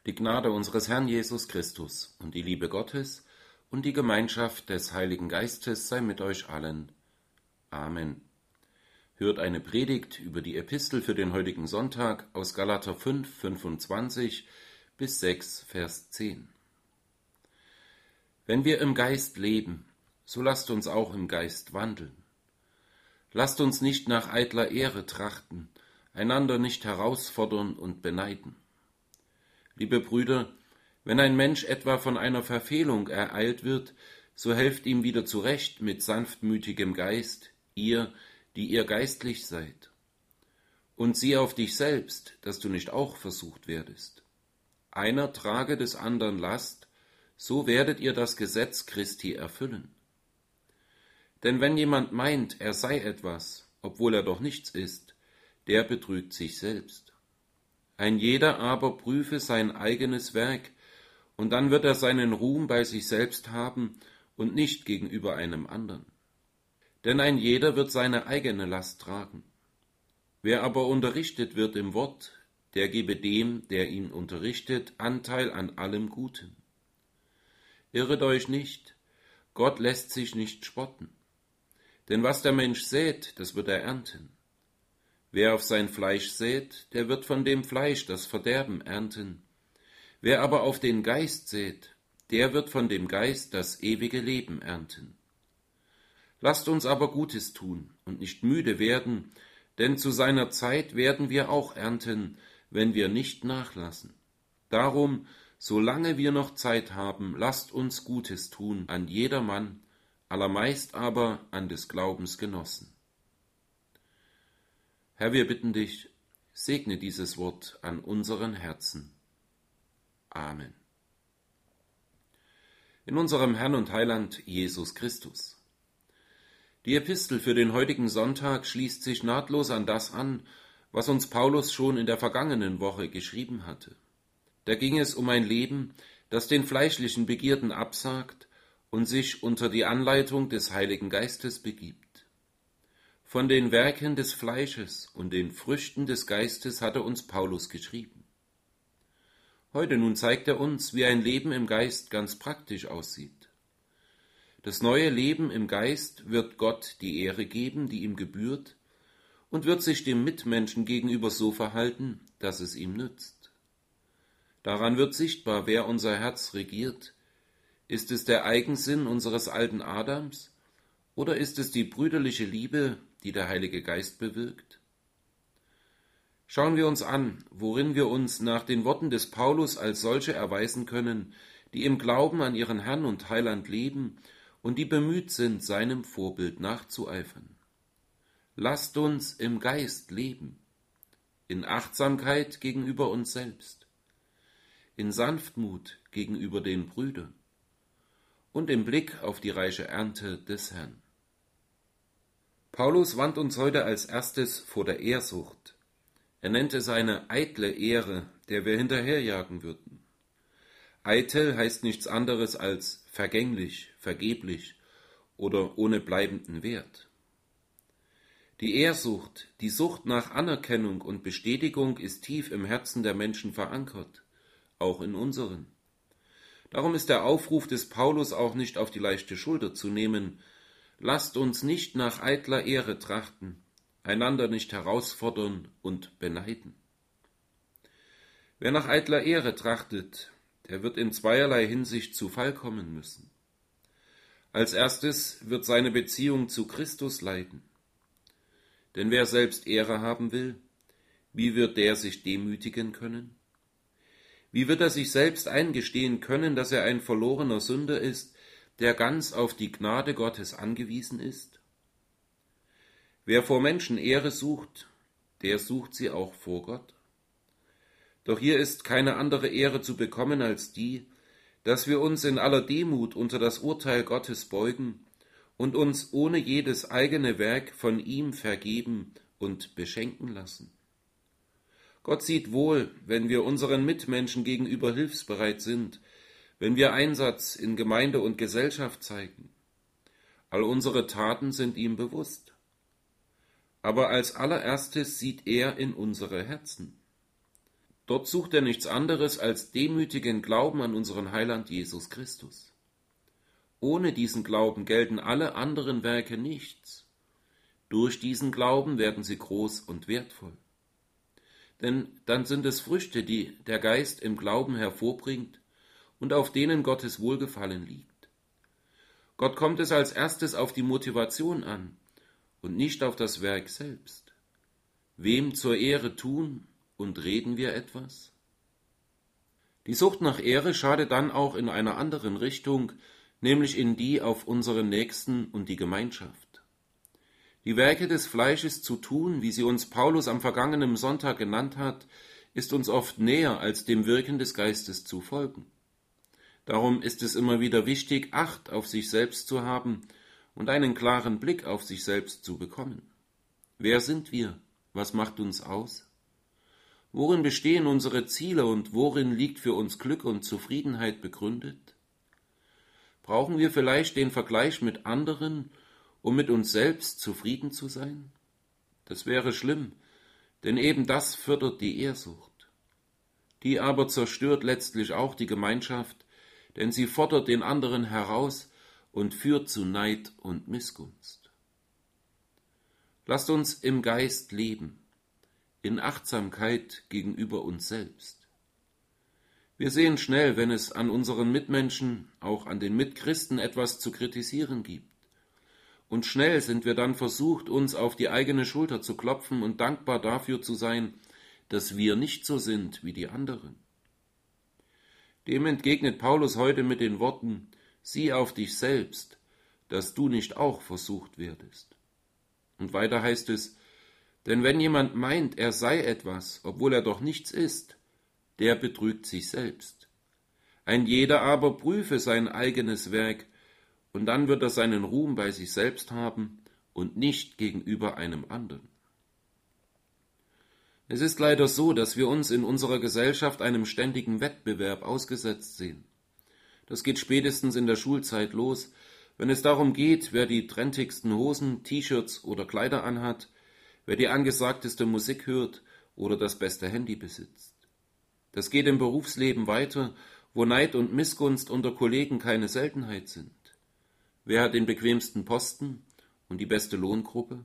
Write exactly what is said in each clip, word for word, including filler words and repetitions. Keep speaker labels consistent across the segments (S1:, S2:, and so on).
S1: Die Gnade unseres Herrn Jesus Christus und die Liebe Gottes und die Gemeinschaft des Heiligen Geistes sei mit euch allen. Amen. Hört eine Predigt über die Epistel für den heutigen Sonntag aus Galater fünf, fünfundzwanzig bis sechs, Vers zehn. Wenn wir im Geist leben, so lasst uns auch im Geist wandeln. Lasst uns nicht nach eitler Ehre trachten, einander nicht herausfordern und beneiden. Liebe Brüder, wenn ein Mensch etwa von einer Verfehlung ereilt wird, so helft ihm wieder zurecht mit sanftmütigem Geist, ihr, die ihr geistlich seid. Und sieh auf dich selbst, dass du nicht auch versucht werdest. Einer trage des andern Last, so werdet ihr das Gesetz Christi erfüllen. Denn wenn jemand meint, er sei etwas, obwohl er doch nichts ist, der betrügt sich selbst. Ein jeder aber prüfe sein eigenes Werk, und dann wird er seinen Ruhm bei sich selbst haben und nicht gegenüber einem anderen. Denn ein jeder wird seine eigene Last tragen. Wer aber unterrichtet wird im Wort, der gebe dem, der ihn unterrichtet, Anteil an allem Guten. Irret euch nicht, Gott lässt sich nicht spotten. Denn was der Mensch sät, das wird er ernten. Wer auf sein Fleisch sät, der wird von dem Fleisch das Verderben ernten. Wer aber auf den Geist sät, der wird von dem Geist das ewige Leben ernten. Lasst uns aber Gutes tun und nicht müde werden, denn zu seiner Zeit werden wir auch ernten, wenn wir nicht nachlassen. Darum, solange wir noch Zeit haben, lasst uns Gutes tun an jedermann, allermeist aber an des Glaubens Genossen. Herr, wir bitten dich, segne dieses Wort an unseren Herzen. Amen. In unserem Herrn und Heiland Jesus Christus. Die Epistel für den heutigen Sonntag schließt sich nahtlos an das an, was uns Paulus schon in der vergangenen Woche geschrieben hatte. Da ging es um ein Leben, das den fleischlichen Begierden absagt und sich unter die Anleitung des Heiligen Geistes begibt. Von den Werken des Fleisches und den Früchten des Geistes hatte uns Paulus geschrieben. Heute nun zeigt er uns, wie ein Leben im Geist ganz praktisch aussieht. Das neue Leben im Geist wird Gott die Ehre geben, die ihm gebührt, und wird sich dem Mitmenschen gegenüber so verhalten, dass es ihm nützt. Daran wird sichtbar, wer unser Herz regiert. Ist es der Eigensinn unseres alten Adams, oder ist es die brüderliche Liebe, die der Heilige Geist bewirkt? Schauen wir uns an, worin wir uns nach den Worten des Paulus als solche erweisen können, die im Glauben an ihren Herrn und Heiland leben und die bemüht sind, seinem Vorbild nachzueifern. Lasst uns im Geist leben, in Achtsamkeit gegenüber uns selbst, in Sanftmut gegenüber den Brüdern und im Blick auf die reiche Ernte des Herrn. Paulus warnt uns heute als erstes vor der Ehrsucht. Er nennt es eine eitle Ehre, der wir hinterherjagen würden. Eitel heißt nichts anderes als vergänglich, vergeblich oder ohne bleibenden Wert. Die Ehrsucht, die Sucht nach Anerkennung und Bestätigung ist tief im Herzen der Menschen verankert, auch in unseren. Darum ist der Aufruf des Paulus auch nicht auf die leichte Schulter zu nehmen: Lasst uns nicht nach eitler Ehre trachten, einander nicht herausfordern und beneiden. Wer nach eitler Ehre trachtet, der wird in zweierlei Hinsicht zu Fall kommen müssen. Als erstes wird seine Beziehung zu Christus leiden. Denn wer selbst Ehre haben will, wie wird der sich demütigen können? Wie wird er sich selbst eingestehen können, dass er ein verlorener Sünder ist, der ganz auf die Gnade Gottes angewiesen ist? Wer vor Menschen Ehre sucht, der sucht sie auch vor Gott. Doch hier ist keine andere Ehre zu bekommen als die, dass wir uns in aller Demut unter das Urteil Gottes beugen und uns ohne jedes eigene Werk von ihm vergeben und beschenken lassen. Gott sieht wohl, wenn wir unseren Mitmenschen gegenüber hilfsbereit sind, wenn wir Einsatz in Gemeinde und Gesellschaft zeigen. All unsere Taten sind ihm bewusst. Aber als allererstes sieht er in unsere Herzen. Dort sucht er nichts anderes als demütigen Glauben an unseren Heiland Jesus Christus. Ohne diesen Glauben gelten alle anderen Werke nichts. Durch diesen Glauben werden sie groß und wertvoll. Denn dann sind es Früchte, die der Geist im Glauben hervorbringt und auf denen Gottes Wohlgefallen liegt. Gott kommt es als erstes auf die Motivation an und nicht auf das Werk selbst. Wem zur Ehre tun und reden wir etwas? Die Sucht nach Ehre schadet dann auch in einer anderen Richtung, nämlich in die auf unseren Nächsten und die Gemeinschaft. Die Werke des Fleisches zu tun, wie sie uns Paulus am vergangenen Sonntag genannt hat, ist uns oft näher, als dem Wirken des Geistes zu folgen. Darum ist es immer wieder wichtig, Acht auf sich selbst zu haben und einen klaren Blick auf sich selbst zu bekommen. Wer sind wir? Was macht uns aus? Worin bestehen unsere Ziele und worin liegt für uns Glück und Zufriedenheit begründet? Brauchen wir vielleicht den Vergleich mit anderen, um mit uns selbst zufrieden zu sein? Das wäre schlimm, denn eben das fördert die Ehrsucht. Die aber zerstört letztlich auch die Gemeinschaft, denn sie fordert den anderen heraus und führt zu Neid und Missgunst. Lasst uns im Geist leben, in Achtsamkeit gegenüber uns selbst. Wir sehen schnell, wenn es an unseren Mitmenschen, auch an den Mitchristen etwas zu kritisieren gibt. Und schnell sind wir dann versucht, uns auf die eigene Schulter zu klopfen und dankbar dafür zu sein, dass wir nicht so sind wie die anderen. Dem entgegnet Paulus heute mit den Worten: Sieh auf dich selbst, dass du nicht auch versucht werdest. Und weiter heißt es: Denn wenn jemand meint, er sei etwas, obwohl er doch nichts ist, der betrügt sich selbst. Ein jeder aber prüfe sein eigenes Werk, und dann wird er seinen Ruhm bei sich selbst haben und nicht gegenüber einem anderen. Es ist leider so, dass wir uns in unserer Gesellschaft einem ständigen Wettbewerb ausgesetzt sehen. Das geht spätestens in der Schulzeit los, wenn es darum geht, wer die trendigsten Hosen, T-Shirts oder Kleider anhat, wer die angesagteste Musik hört oder das beste Handy besitzt. Das geht im Berufsleben weiter, wo Neid und Missgunst unter Kollegen keine Seltenheit sind. Wer hat den bequemsten Posten und die beste Lohngruppe?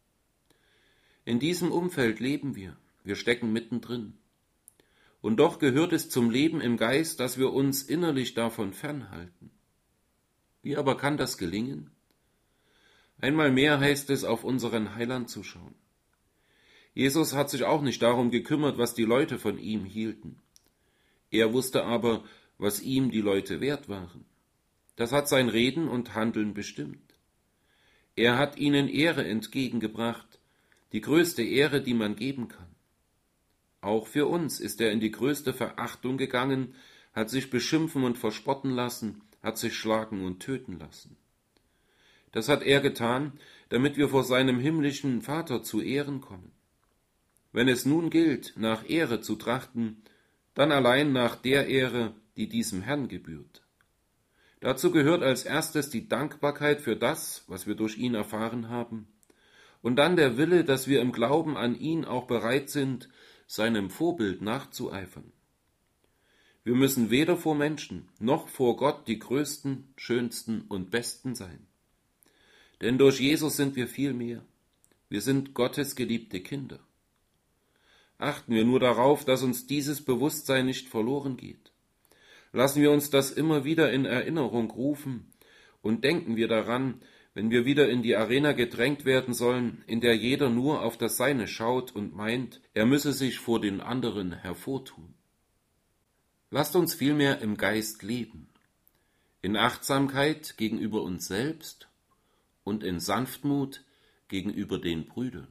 S1: In diesem Umfeld leben wir. Wir stecken mittendrin. Und doch gehört es zum Leben im Geist, dass wir uns innerlich davon fernhalten. Wie aber kann das gelingen? Einmal mehr heißt es, auf unseren Heiland zu schauen. Jesus hat sich auch nicht darum gekümmert, was die Leute von ihm hielten. Er wusste aber, was ihm die Leute wert waren. Das hat sein Reden und Handeln bestimmt. Er hat ihnen Ehre entgegengebracht, die größte Ehre, die man geben kann. Auch für uns ist er in die größte Verachtung gegangen, hat sich beschimpfen und verspotten lassen, hat sich schlagen und töten lassen. Das hat er getan, damit wir vor seinem himmlischen Vater zu Ehren kommen. Wenn es nun gilt, nach Ehre zu trachten, dann allein nach der Ehre, die diesem Herrn gebührt. Dazu gehört als erstes die Dankbarkeit für das, was wir durch ihn erfahren haben, und dann der Wille, dass wir im Glauben an ihn auch bereit sind, seinem Vorbild nachzueifern. Wir müssen weder vor Menschen noch vor Gott die größten, schönsten und besten sein. Denn durch Jesus sind wir viel mehr. Wir sind Gottes geliebte Kinder. Achten wir nur darauf, dass uns dieses Bewusstsein nicht verloren geht. Lassen wir uns das immer wieder in Erinnerung rufen und denken wir daran, wenn wir wieder in die Arena gedrängt werden sollen, in der jeder nur auf das Seine schaut und meint, er müsse sich vor den anderen hervortun. Lasst uns vielmehr im Geist leben, in Achtsamkeit gegenüber uns selbst und in Sanftmut gegenüber den Brüdern.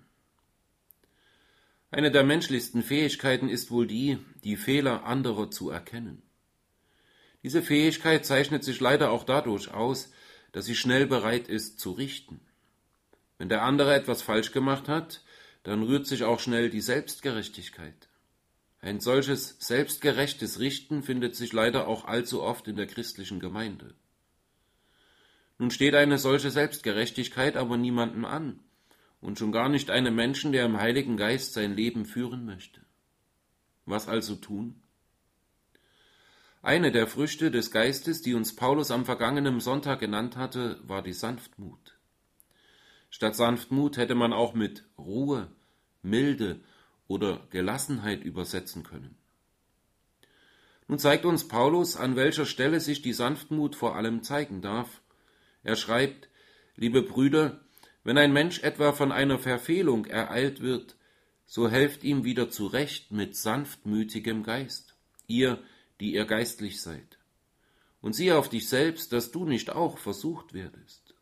S1: Eine der menschlichsten Fähigkeiten ist wohl die, die Fehler anderer zu erkennen. Diese Fähigkeit zeichnet sich leider auch dadurch aus, dass sie schnell bereit ist zu richten. Wenn der andere etwas falsch gemacht hat, dann rührt sich auch schnell die Selbstgerechtigkeit. Ein solches selbstgerechtes Richten findet sich leider auch allzu oft in der christlichen Gemeinde. Nun steht eine solche Selbstgerechtigkeit aber niemandem an und schon gar nicht einem Menschen, der im Heiligen Geist sein Leben führen möchte. Was also tun? Eine der Früchte des Geistes, die uns Paulus am vergangenen Sonntag genannt hatte, war die Sanftmut. Statt Sanftmut hätte man auch mit Ruhe, Milde oder Gelassenheit übersetzen können. Nun zeigt uns Paulus, an welcher Stelle sich die Sanftmut vor allem zeigen darf. Er schreibt: Liebe Brüder, wenn ein Mensch etwa von einer Verfehlung ereilt wird, so helft ihm wieder zurecht mit sanftmütigem Geist, ihr, die ihr geistlich seid. Und siehe auf dich selbst, dass du nicht auch versucht werdest.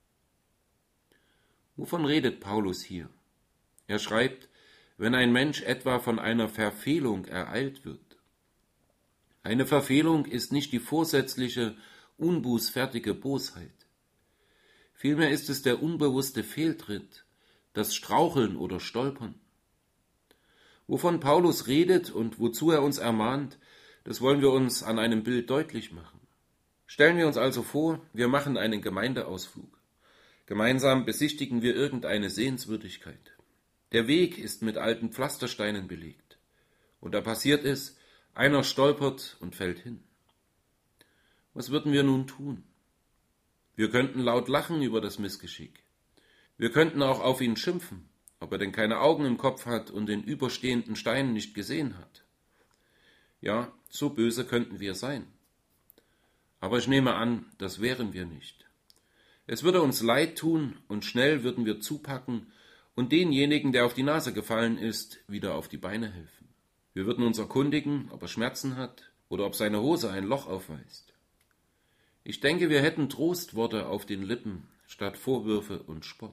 S1: Wovon redet Paulus hier? Er schreibt, wenn ein Mensch etwa von einer Verfehlung ereilt wird. Eine Verfehlung ist nicht die vorsätzliche, unbußfertige Bosheit. Vielmehr ist es der unbewusste Fehltritt, das Straucheln oder Stolpern. Wovon Paulus redet und wozu er uns ermahnt, das wollen wir uns an einem Bild deutlich machen. Stellen wir uns also vor, wir machen einen Gemeindeausflug. Gemeinsam besichtigen wir irgendeine Sehenswürdigkeit. Der Weg ist mit alten Pflastersteinen belegt. Und da passiert es, einer stolpert und fällt hin. Was würden wir nun tun? Wir könnten laut lachen über das Missgeschick. Wir könnten auch auf ihn schimpfen, ob er denn keine Augen im Kopf hat und den überstehenden Stein nicht gesehen hat. Ja, so böse könnten wir sein. Aber ich nehme an, das wären wir nicht. Es würde uns leid tun und schnell würden wir zupacken und denjenigen, der auf die Nase gefallen ist, wieder auf die Beine helfen. Wir würden uns erkundigen, ob er Schmerzen hat oder ob seine Hose ein Loch aufweist. Ich denke, wir hätten Trostworte auf den Lippen statt Vorwürfe und Spott.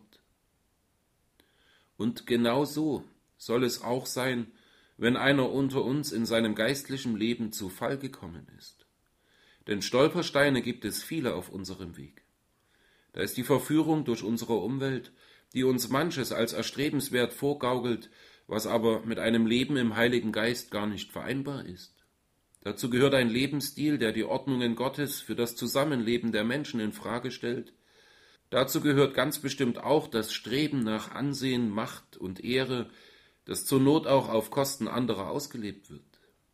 S1: Und genau so soll es auch sein, wenn einer unter uns in seinem geistlichen Leben zu Fall gekommen ist. Denn Stolpersteine gibt es viele auf unserem Weg. Da ist die Verführung durch unsere Umwelt, die uns manches als erstrebenswert vorgaukelt, was aber mit einem Leben im Heiligen Geist gar nicht vereinbar ist. Dazu gehört ein Lebensstil, der die Ordnungen Gottes für das Zusammenleben der Menschen in Frage stellt. Dazu gehört ganz bestimmt auch das Streben nach Ansehen, Macht und Ehre, das zur Not auch auf Kosten anderer ausgelebt wird.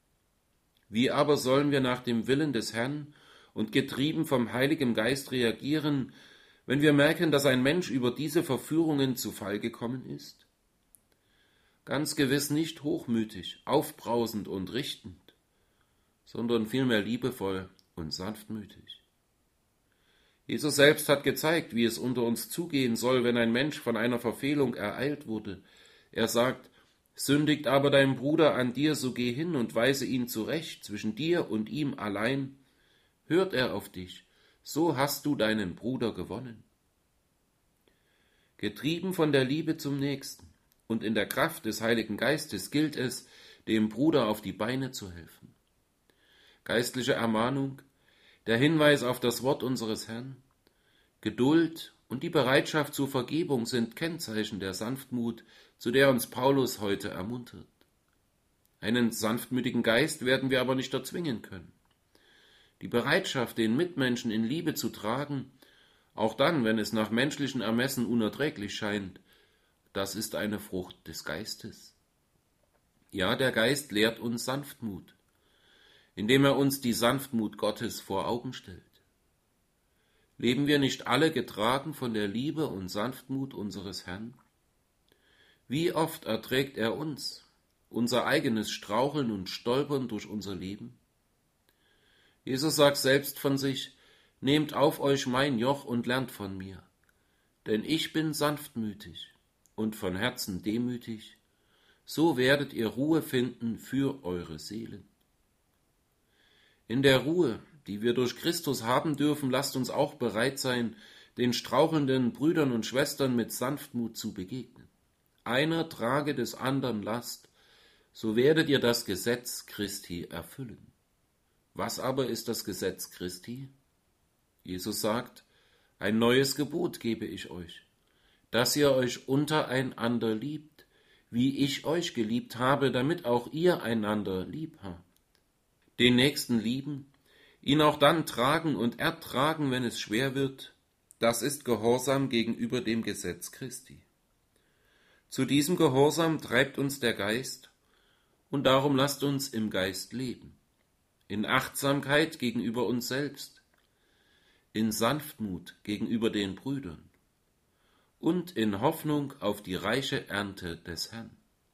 S1: Wie aber sollen wir nach dem Willen des Herrn und getrieben vom Heiligen Geist reagieren, wenn wir merken, dass ein Mensch über diese Verführungen zu Fall gekommen ist? Ganz gewiss nicht hochmütig, aufbrausend und richtend, sondern vielmehr liebevoll und sanftmütig. Jesus selbst hat gezeigt, wie es unter uns zugehen soll, wenn ein Mensch von einer Verfehlung ereilt wurde. Er sagt: Sündigt aber dein Bruder an dir, so geh hin und weise ihn zurecht, zwischen dir und ihm allein. Hört er auf dich, so hast du deinen Bruder gewonnen. Getrieben von der Liebe zum Nächsten und in der Kraft des Heiligen Geistes gilt es, dem Bruder auf die Beine zu helfen. Geistliche Ermahnung, der Hinweis auf das Wort unseres Herrn, Geduld und die Bereitschaft zur Vergebung sind Kennzeichen der Sanftmut, zu der uns Paulus heute ermuntert. Einen sanftmütigen Geist werden wir aber nicht erzwingen können. Die Bereitschaft, den Mitmenschen in Liebe zu tragen, auch dann, wenn es nach menschlichen Ermessen unerträglich scheint, das ist eine Frucht des Geistes. Ja, der Geist lehrt uns Sanftmut, indem er uns die Sanftmut Gottes vor Augen stellt. Leben wir nicht alle getragen von der Liebe und Sanftmut unseres Herrn? Wie oft erträgt er uns, unser eigenes Straucheln und Stolpern durch unser Leben? Jesus sagt selbst von sich: Nehmt auf euch mein Joch und lernt von mir, denn ich bin sanftmütig und von Herzen demütig, so werdet ihr Ruhe finden für eure Seelen. In der Ruhe, die wir durch Christus haben dürfen, lasst uns auch bereit sein, den strauchelnden Brüdern und Schwestern mit Sanftmut zu begegnen. Einer trage des anderen Last, so werdet ihr das Gesetz Christi erfüllen. Was aber ist das Gesetz Christi? Jesus sagt: Ein neues Gebot gebe ich euch, dass ihr euch untereinander liebt, wie ich euch geliebt habe, damit auch ihr einander lieb habt. Den Nächsten lieben, ihn auch dann tragen und ertragen, wenn es schwer wird, das ist Gehorsam gegenüber dem Gesetz Christi. Zu diesem Gehorsam treibt uns der Geist, Und darum lasst uns im Geist leben, in Achtsamkeit gegenüber uns selbst, in Sanftmut gegenüber den Brüdern und in Hoffnung auf die reiche Ernte des Herrn.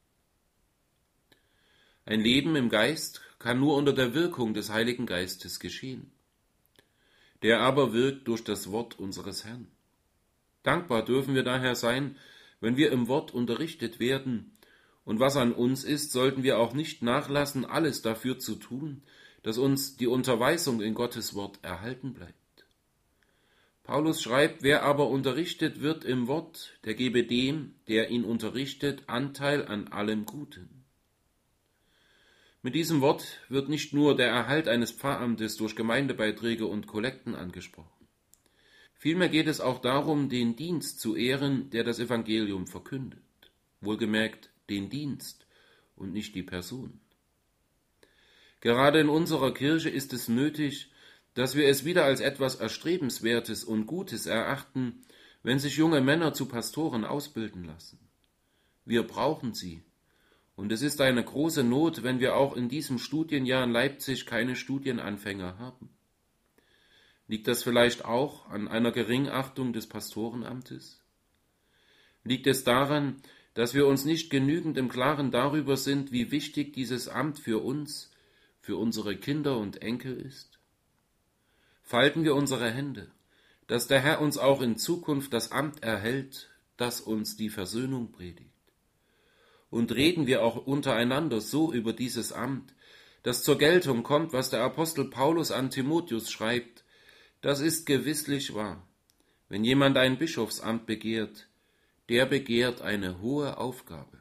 S1: Ein Leben im Geist kann nur unter der Wirkung des Heiligen Geistes geschehen. Der aber wirkt durch das Wort unseres Herrn. Dankbar dürfen wir daher sein, wenn wir im Wort unterrichtet werden, und was an uns ist, sollten wir auch nicht nachlassen, alles dafür zu tun, dass uns die Unterweisung in Gottes Wort erhalten bleibt. Paulus schreibt, wer aber unterrichtet wird im Wort, der gebe dem, der ihn unterrichtet, Anteil an allem Guten. Mit diesem Wort wird nicht nur der Erhalt eines Pfarramtes durch Gemeindebeiträge und Kollekten angesprochen. Vielmehr geht es auch darum, den Dienst zu ehren, der das Evangelium verkündet. Wohlgemerkt den Dienst und nicht die Person. Gerade in unserer Kirche ist es nötig, dass wir es wieder als etwas Erstrebenswertes und Gutes erachten, wenn sich junge Männer zu Pastoren ausbilden lassen. Wir brauchen sie. Und es ist eine große Not, wenn wir auch in diesem Studienjahr in Leipzig keine Studienanfänger haben. Liegt das vielleicht auch an einer Geringachtung des Pastorenamtes? Liegt es daran, dass wir uns nicht genügend im Klaren darüber sind, wie wichtig dieses Amt für uns, für unsere Kinder und Enkel ist? Falten wir unsere Hände, dass der Herr uns auch in Zukunft das Amt erhält, das uns die Versöhnung predigt. Und reden wir auch untereinander so über dieses Amt, dass zur Geltung kommt, was der Apostel Paulus an Timotheus schreibt. Das ist gewisslich wahr. Wenn jemand ein Bischofsamt begehrt, der begehrt eine hohe Aufgabe.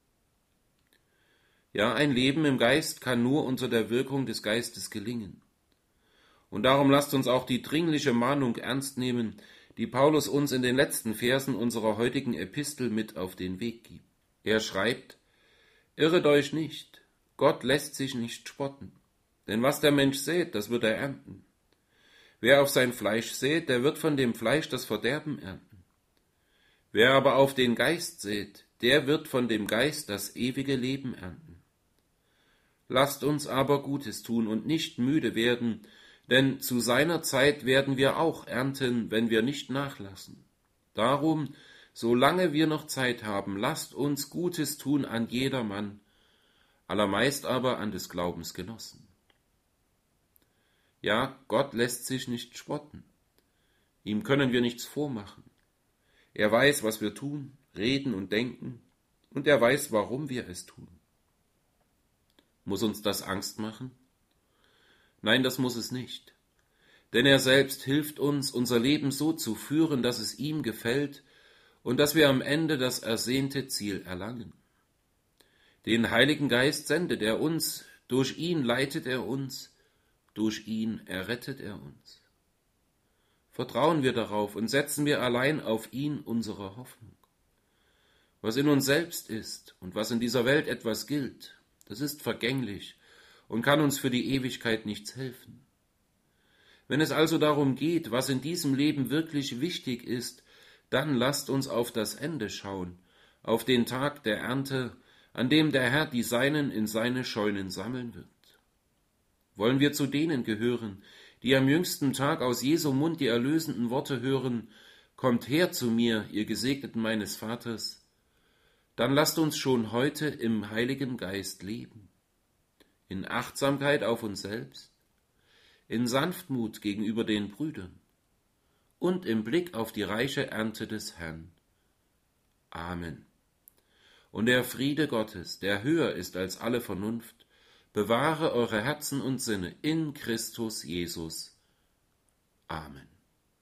S1: Ja, ein Leben im Geist kann nur unter der Wirkung des Geistes gelingen. Und darum lasst uns auch die dringliche Mahnung ernst nehmen, die Paulus uns in den letzten Versen unserer heutigen Epistel mit auf den Weg gibt. Er schreibt, irret euch nicht, Gott lässt sich nicht spotten, denn was der Mensch sät, das wird er ernten. Wer auf sein Fleisch sät, der wird von dem Fleisch das Verderben ernten. Wer aber auf den Geist sät, der wird von dem Geist das ewige Leben ernten. Lasst uns aber Gutes tun und nicht müde werden, denn zu seiner Zeit werden wir auch ernten, wenn wir nicht nachlassen. Darum, solange wir noch Zeit haben, lasst uns Gutes tun an jedermann, allermeist aber an des Glaubens Genossen. Ja, Gott lässt sich nicht spotten. Ihm können wir nichts vormachen. Er weiß, was wir tun, reden und denken, und er weiß, warum wir es tun. Muss uns das Angst machen? Nein, das muss es nicht. Denn er selbst hilft uns, unser Leben so zu führen, dass es ihm gefällt und dass wir am Ende das ersehnte Ziel erlangen. Den Heiligen Geist sendet er uns, durch ihn leitet er uns, durch ihn errettet er uns. Vertrauen wir darauf und setzen wir allein auf ihn unsere Hoffnung. Was in uns selbst ist und was in dieser Welt etwas gilt, das ist vergänglich und kann uns für die Ewigkeit nichts helfen. Wenn es also darum geht, was in diesem Leben wirklich wichtig ist, dann lasst uns auf das Ende schauen, auf den Tag der Ernte, an dem der Herr die Seinen in seine Scheunen sammeln wird. Wollen wir zu denen gehören, die am jüngsten Tag aus Jesu Mund die erlösenden Worte hören, kommt her zu mir, ihr Gesegneten meines Vaters, dann lasst uns schon heute im Heiligen Geist leben, in Achtsamkeit auf uns selbst, in Sanftmut gegenüber den Brüdern und im Blick auf die reiche Ernte des Herrn. Amen. Und der Friede Gottes, der höher ist als alle Vernunft, bewahre eure Herzen und Sinne in Christus Jesus. Amen.